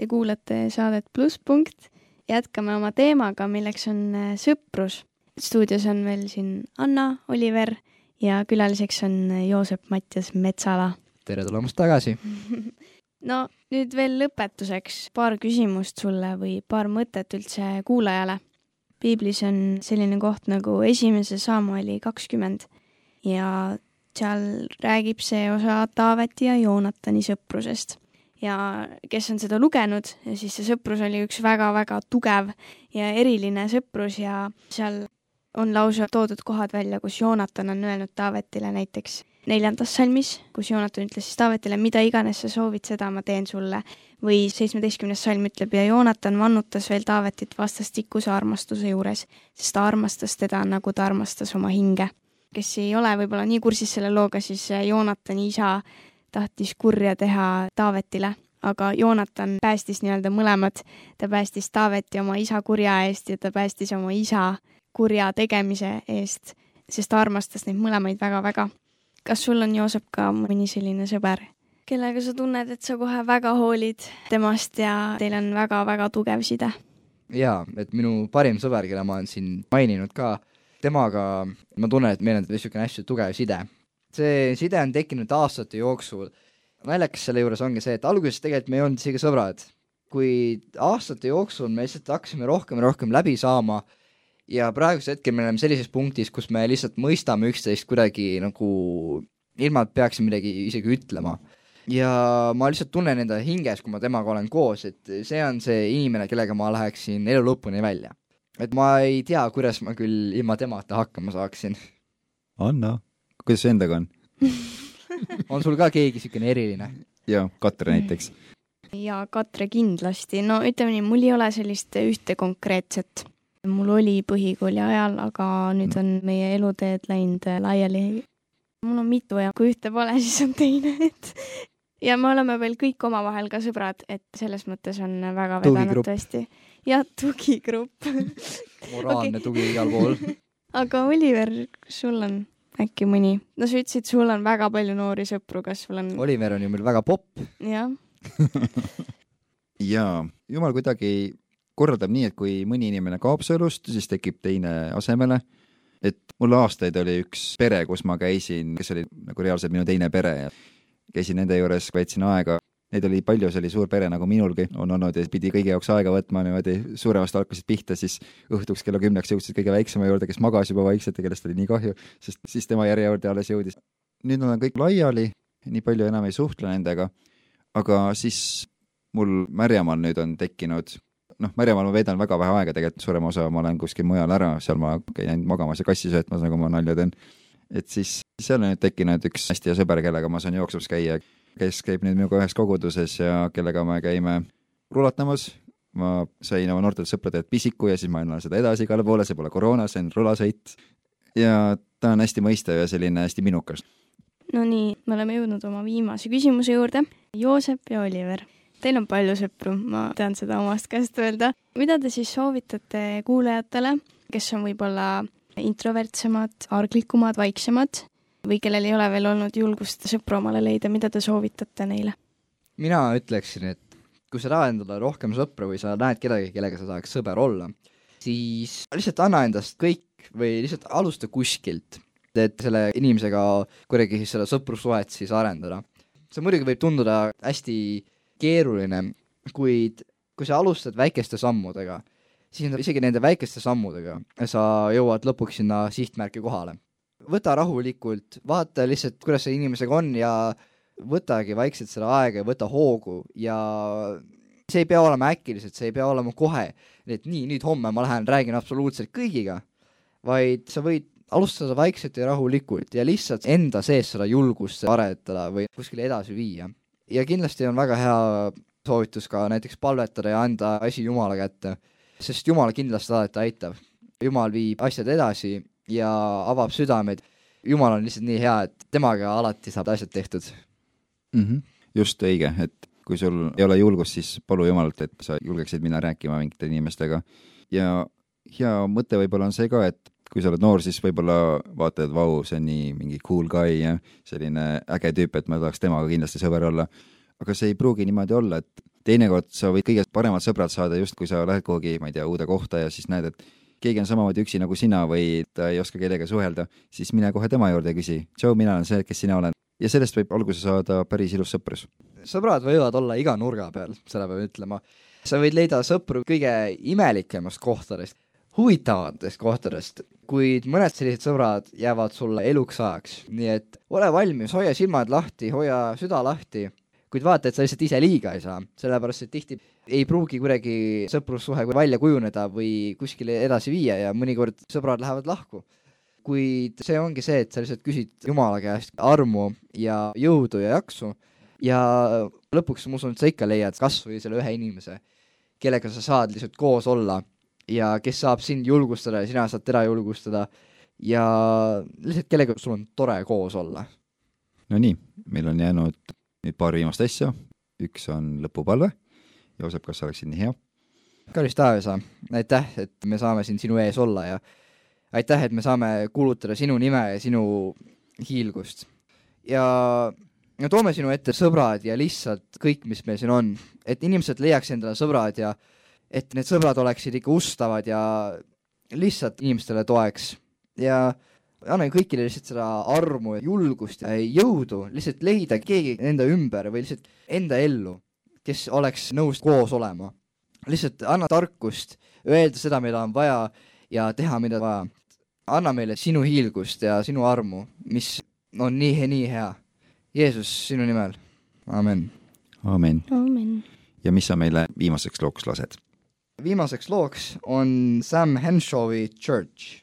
Speaker 3: Te kuulate saadet Plusspunkt. Jätkame oma teemaga, milleks on sõprus. Stuudios on veel siin Anna, Oliver ja külaliseks on Joosep Mattias Metsala.
Speaker 2: Tere tulemast tagasi!
Speaker 3: No nüüd veel lõpetuseks paar küsimust sulle või paar mõtet üldse kuulajale. Piiblis on selline koht nagu 1. Samueli 20 ja seal räägib see osa Taaveti ja Joonatani sõprusest. Ja kes on seda lugenud, siis see sõprus oli üks väga-väga tugev ja eriline sõprus ja seal on lausa toodud kohad välja, kus Joonatan on öelnud Taavetile näiteks 4. salmis, kus Joonatan ütles siis Taavetile, mida iganes sa soovid, seda ma teen sulle. Või 17. salm ütleb ja Joonatan vannutas veel Taavetit vastastikuse armastuse juures, sest ta armastas teda nagu ta armastas oma hinge. Kes ei ole võib-olla nii kursis selle looga, siis Joonatani isa tahtis kurja teha Taavetile, aga Joonatan päästis nii-öelda mõlemad. Ta päästis Taaveti oma isa kurja eest ja ta päästis oma isa kurja tegemise eest, sest ta armastas neid mõlemaid väga-väga. Kas sul on, Joosep, ka mõni selline sõber, kellega sa tunned, et sa kohe väga hoolid temast ja teil on väga-väga tugev side?
Speaker 2: Jaa, et minu parim sõber, kelle ma olen siin maininud ka, temaga ma tunnen, et meil on niisugune hästi tugev side. See side on tekkinud aastate jooksul. Naljakas selle juures ongi see, et alguses tegelikult me ei olnud isegi sõbrad. Kui aastate jooksul me lihtsalt hakkasime rohkem läbi saama ja praegusel hetkel me oleme sellises punktis, kus me lihtsalt mõistame üksteist kuidagi nagu ilma, et peaksime midagi isegi ütlema. Ja ma lihtsalt tunnen enda hinges, kui ma temaga olen koos, et see on see inimene, kellega ma läheksin elu lõpuni välja. Et ma ei tea, kuidas ma küll ilma temata hakkama saaksin.
Speaker 1: Anna, kuidas see endaga on?
Speaker 2: On sul ka keegi niisugune eriline?
Speaker 1: Jaa, Katre näiteks.
Speaker 3: Ja Katre kindlasti. No ütleme nii, mul ei ole sellist ühte konkreetset. Mul oli põhikooli ajal, aga nüüd on meie eluteed läinud laiali. Mul on mitu ja kui ühte pole, siis on teine. Ja me oleme veel kõik omavahel ka sõbrad, et selles mõttes on väga vedanud tõesti. Ja tugigrupp.
Speaker 2: Moraalne tugi igal pool.
Speaker 3: Aga Oliver, sul on äkki mõni? No sa ütlesid, sul on väga palju noori sõpru, kas sul on...
Speaker 2: Oliver on ju meil väga popp.
Speaker 3: Jah.
Speaker 1: Jaa, jumal kuidagi korraldab nii, et kui mõni inimene kaob sõelust, siis tekib teine asemele. Et mul aastaid oli üks pere, kus ma käisin, kes oli nagu reaalselt minu teine pere ja käisin nende juures, veetsin aega. Neid oli palju, see oli suur pere nagu minulgi on olnud ja pidi kõigi jaoks aega võtma, niimoodi suuremast alkasid pihta, siis õhtuks kella 10 jõudsid kõige väiksema juurde, kes magas juba vaikselt ja kellest oli nii kahju, sest siis tema järjejuurde alles jõudis. Nüüd on kõik laiali, nii palju enam ei suhtle nendega, aga siis mul Märjamaal nüüd on tekkinud, Märjamaal ma veedan väga vähe aega, tegelikult suurem osa ma olen kuskil mujal ära, seal ma käin magamas ja kassi söötmas, nagu ma nalja teen. Et siis seal on nüüd tekkinud üks hästi hea sõber, kellega ma saan jooksuks käia, kes käib nüüd minuga ühes koguduses ja kellega me käime rulatamas. Ma sain oma noortelt sõpradelt pisiku ja siis ma annan seda edasi igale poole, see pole koroona, see on rulasõit. Ja ta on hästi mõistev ja selline hästi minukas.
Speaker 3: No nii, me oleme jõudnud oma viimase küsimuse juurde. Joosep ja Oliver, teil on palju sõpru, ma tean seda omast käest öelda. Mida te siis soovitate kuulajatele, kes on võib-olla introvertsemad, arglikumad, vaiksemad või kellel ei ole veel olnud julgust sõpru omale leida, mida te soovitate neile?
Speaker 2: Mina ütleksin, et kui sa tahad endale rohkem sõpra või sa näed kedagi, kellega sa tahaks sõber olla, siis lihtsalt anna endast kõik või lihtsalt alusta kuskilt, et selle inimesega kuidagi selle sõprussuhet siis arendada. See muidugi võib tunduda hästi keeruline, kuid kui sa alustad väikeste sammudega, siis isegi nende väikeste sammudega sa jõuad lõpuks sinna sihtmärki kohale. Võta rahulikult, vaata lihtsalt, kuidas see inimesega on ja võtagi vaikselt seda aega ja võta hoogu ja see ei pea olema äkiliselt, see ei pea olema kohe, et nii, nüüd homme ma lähen räägin absoluutselt kõigiga, vaid sa võid alustada vaikselt ja rahulikult ja lihtsalt enda sees seda julgust aretada või kuskile edasi viia. Ja kindlasti on väga hea soovitus ka näiteks palvetada ja anda asi Jumala kätte, sest Jumal kindlasti alati aitab. Jumal viib asjad edasi ja avab südamed. Jumal on lihtsalt nii hea, et temaga alati saab asjad tehtud.
Speaker 1: Just õige, et kui sul ei ole julgust, siis palu Jumalalt, et sa julgeksid minna rääkima mingite inimestega. Ja hea mõte võib-olla on see ka, et kui sa oled noor, siis võib-olla vaatad, et vau, see on nii mingi cool guy ja selline äge tüüp, et ma tahaks temaga kindlasti sõber olla. Aga see ei pruugi niimoodi olla, et teinekord sa võid kõige paremad sõbrad saada just, kui sa lähed kuhugi, ma ei tea, uude kohta ja siis näed, et keegi on samamoodi üksi nagu sina või ta ei oska kellega suhelda, siis mine kohe tema juurde ja küsi. Tšau, mina olen see, kes sina olen. Ja sellest võib alguse saada päris ilus sõprus.
Speaker 2: Sõbrad võivad olla iga nurga peal, selle peab ütlema. Sa võid leida sõpru kõige imelikemast kohtadest, huvitavatest kohtadest, kuid mõned sellised sõbrad jäävad sulle eluks ajaks. Nii et ole valmis, hoia silmad lahti, hoia süda lahti, kuid vaata, et sa lihtsalt ise liiga ei saa, sellepärast et tihti ei pruugi kuidagi sõprussuhe välja kujuneda või kuskile edasi viia ja mõnikord sõbrad lähevad lahku. Kuid see ongi see, et sa lihtsalt küsid Jumala käest armu ja jõudu ja jaksu ja lõpuks ma usun, et sa ikka leiad kas või selle ühe inimese, kellega sa saad lihtsalt koos olla ja kes saab sind julgustada ja sina saad teda julgustada ja lihtsalt kellega sul on tore koos olla.
Speaker 1: No nii, meil on jäänud nüüd paar viimast asja. Üks on lõpupalve. Joosep, kas sa oleksid nii hea?
Speaker 2: Kallis Taavisa, aitäh, et me saame siin sinu ees olla ja aitäh, et me saame kuulutada sinu nime ja sinu hiilgust. Ja toome sinu ette sõbrad ja lihtsalt kõik, mis meil siin on. Et inimesed leiaks endale sõbrad ja et need sõbrad oleksid ikka ustavad ja lihtsalt inimestele toeks. Ja annan kõikile lihtsalt seda armu ja julgust ja jõudu lihtsalt leida keegi enda ümber või lihtsalt enda ellu, kes oleks nõus koos olema. Lihtsalt anna tarkust, öelda seda, mida on vaja ja teha, mida vaja. Anna meile sinu hiilgust ja sinu armu, mis on nii hea. Jeesus, sinu nimel. Amen.
Speaker 1: Amen.
Speaker 3: Amen.
Speaker 1: Ja mis sa meile viimaseks looks lased?
Speaker 2: Viimaseks looks on Sam Henshawi Church.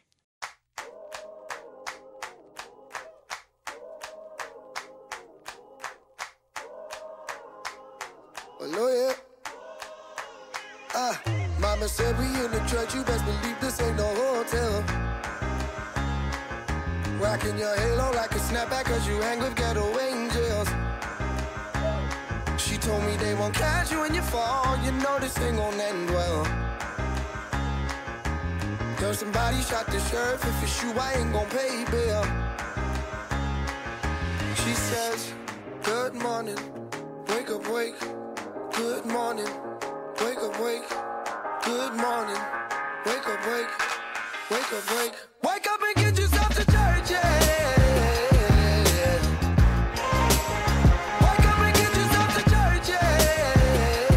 Speaker 6: Mama said we in the church, you best believe this ain't no hotel. Rocking your halo like a snapback cause you hang with ghetto angels. She told me they won't catch you when you fall, you know this ain't gon' end well. Girl, somebody shot the sheriff, if it's you I ain't gon' pay bail. She says, good morning, wake up, wake. Good morning, wake up, wake. Good morning, wake up, wake. Wake up, wake. Wake up and get yourself to church, yeah. Wake up and get yourself to church, yeah.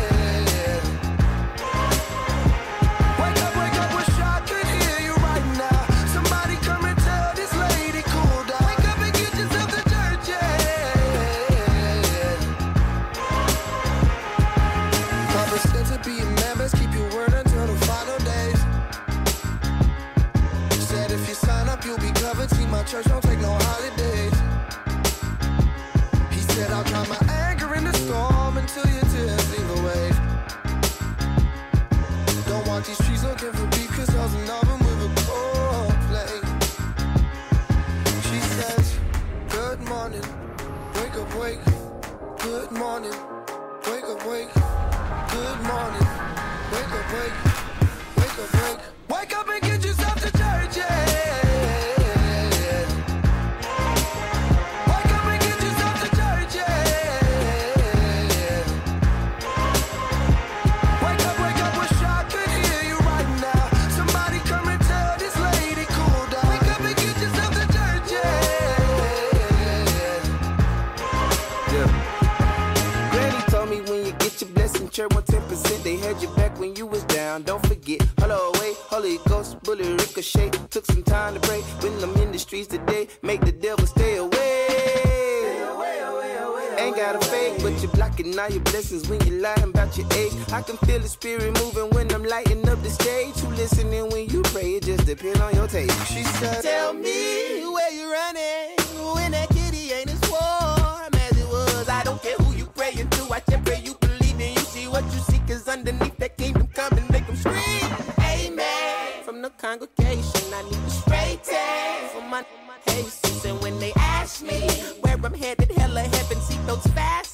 Speaker 6: Wake up, wish I could hear you right now. Somebody come and tell this lady cool down. Wake up and get yourself to church, yeah. Papa said to be a man, best keep your word until the final days. Said if you sign up, you'll be covered. See, my church don't take no holidays. He said I'll calm my anger in the storm until your tears leave a wave. Don't want these streets looking for beef, cause hell's an oven with a cold flame. She says, good morning, wake up, wake. Good morning, wake up, wake. Good morning, wake up, wake. Wake up, wake. Wake up and get yourself to church, yeah. Wake up and get yourself to church, yeah. Wake up, wish I could hear you right now. Somebody come and tell this lady cool down. Wake up and get yourself to church, yeah.
Speaker 7: Granny told me when you get your blessing, church 110%, they had your back when you was down. Don't forget, hello, wait, Holy Ghost, bullet ricochet. Took some time to pray when I'm in the streets today. Make the devil stay away. Ain't got a fake, but you're blocking all your blessings when you're lying about your age. I can feel the spirit moving when I'm lighting up the stage. Who listening when you pray, it just depends on your taste. She said, tell me where you running when that kitty ain't as warm as it was. I don't care who you praying to, I just pray you believe and you see what you see, cause underneath that kingdom come and make them scream. Amen. From the congregation, I need to spray tan for my Jesus. And when they ask me where I'm headed, hell or heaven, see those fast